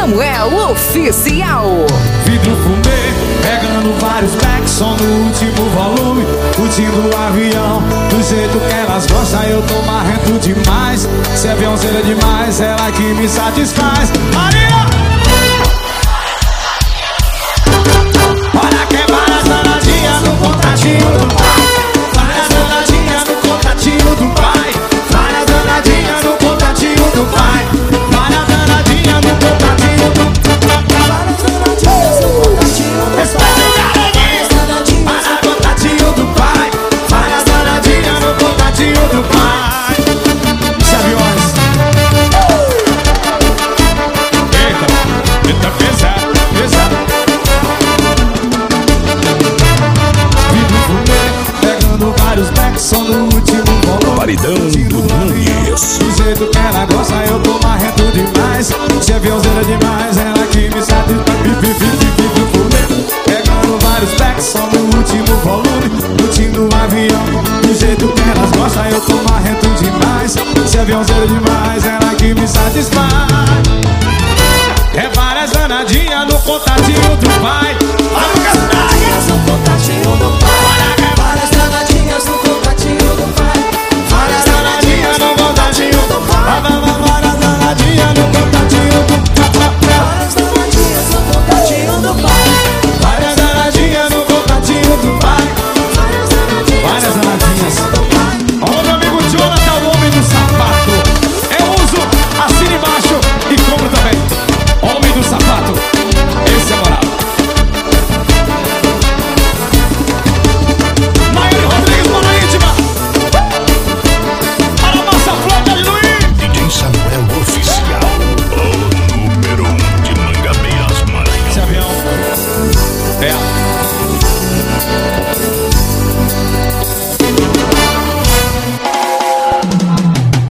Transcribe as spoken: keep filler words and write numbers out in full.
Samuel Oficial. Vidro fumê, pegando vários backs, som no último volume, curtindo o avião, do jeito que elas gostam, eu tô marrento demais. Se é Beyoncé demais, ela que me satisfaz. Maria! Olha que várias danadinhas no contatinho do pai, várias danadinhas no contatinho do pai, várias danadinhas no contatinho do pai, várias danadinhas no contatinho do pai, várias danadinhas no contatinho do pai, várias danadinhas no contatinho do pai. Sabiões. Eita, eita, pesado, pesado. Vidro fumê, pegando vários backs, som no último volume, Paredão do Nunes. do jeito que ela gosta, eu tô marrento demais. Se é Beyoncé demais, ela que me satisfaz. Vidro fumê, pegando vários backs, som no último volume, curtindo o avião, do jeito que elas gostam, eu tô marrento demais. Se é Beyoncé demais, ela que me satisfaz.